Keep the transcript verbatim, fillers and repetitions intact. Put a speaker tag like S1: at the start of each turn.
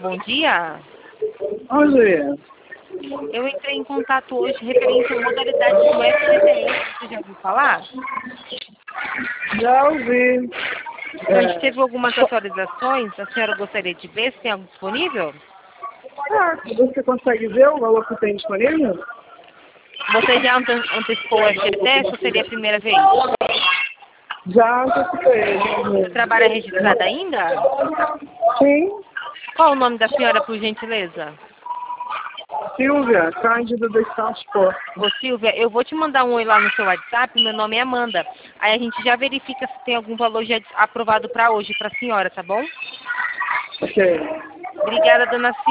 S1: bom dia.
S2: Bom dia.
S1: Eu entrei em contato hoje referente à modalidade do F G T S. Você já ouviu falar?
S2: Já ouvi.
S1: Então, a gente
S2: É.
S1: teve algumas atualizações. A senhora gostaria de ver se tem algo disponível?
S2: Ah, você consegue ver o valor que tem disponível?
S1: Você já ante antecipou o F G T S ou seria a primeira vez?
S2: Já antecipei.
S1: Você trabalha registrada ainda?
S2: Sim.
S1: Qual o nome da senhora, por gentileza?
S2: Silvia, Cândido dos Santos Porto.
S1: Ô Silvia, eu vou te mandar um oi lá no seu WhatsApp, meu nome é Amanda. Aí a gente já verifica se tem algum valor já aprovado para hoje, para a senhora, tá bom?
S2: Ok.
S1: Obrigada, dona Silvia.